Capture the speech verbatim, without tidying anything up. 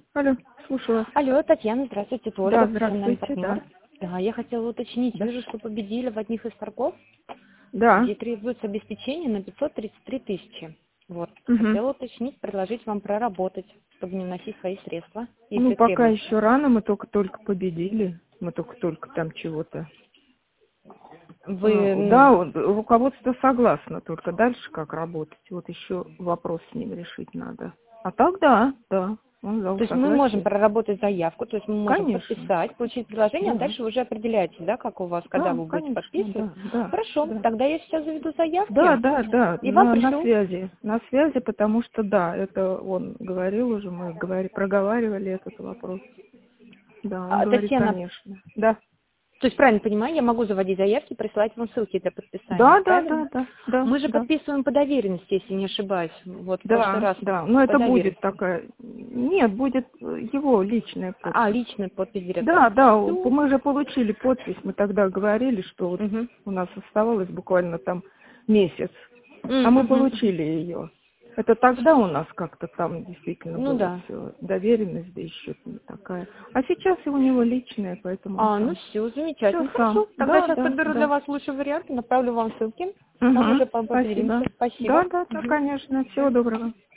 Алло, слушаю вас. Алло, Татьяна, здравствуйте, это Да, Ольга, профессиональный здравствуйте, партнер. да. Да, я хотела уточнить, Да. вижу, что победили в одних из торгов, Да. где требуется обеспечение на пятьсот тридцать три тысячи. Вот. Угу. Хотела уточнить, предложить вам проработать, чтобы не вносить свои средства, Ну, если пока требуется. еще рано, мы только-только победили. Мы только-только там чего-то. Вы, А, ну, Да, вот руководство согласно, только дальше как работать. Вот еще вопрос с ним решить надо. А так да, да, он дал то есть мы можем согласие. проработать заявку, то есть мы можем Конечно, подписать, получить предложение, а да. дальше вы уже определяете, да, как у вас, когда Да, вы будете конечно, подписывать. да, да, Хорошо, да. тогда я сейчас заведу Да, заявки да, да, и вам на, на пришлю. связи, на связи, потому что да, это он говорил уже, мы говори, проговаривали этот вопрос. Да, он А, говорит, Татьяна, конечно. Да, то есть, правильно понимаю, я могу заводить заявки, присылать вам ссылки для подписания, да, да, правильно? да, да, да, Мы же да, подписываем по доверенности, если не ошибаюсь. Вот в прошлый да, раз да, но по это будет доверенности. такая, нет, будет его личная А, подпись. личная подпись директора. Да, да, Всё. мы же получили подпись, мы тогда говорили, что вот Мгм. у нас оставалось буквально там месяц, а мы Мгм. получили ее. Это тогда у нас как-то там действительно Ну было да. все, доверенность, да еще такая. А сейчас и у него личная, поэтому он А, ну сам. все, Все замечательно. сам. Хорошо. Тогда Да, сейчас да, подберу для да. вас лучший вариант, направлю вам ссылки. Там Угу, уже по- спасибо. поделимся. Да, Спасибо. да, да, Мгм. конечно. Всего доброго.